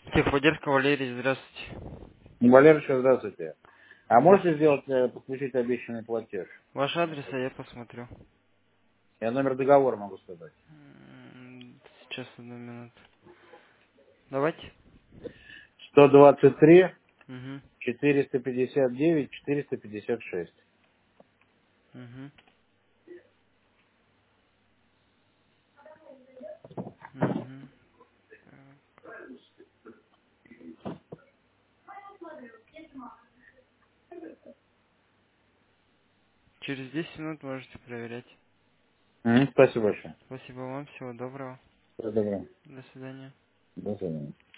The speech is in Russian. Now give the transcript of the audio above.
Техподдержка, Валерий, здравствуйте. Валерий, здравствуйте. А Да. можете сделать, подключить обещанный платеж? Ваш адрес, а я посмотрю. Я номер договора могу сказать. Сейчас, одну минуту. Давайте. 123 Угу. 459 456. Угу. Угу. Через 10 минут можете проверять. Спасибо большое. Спасибо вам, всего доброго. Всего доброго. До свидания. До свидания.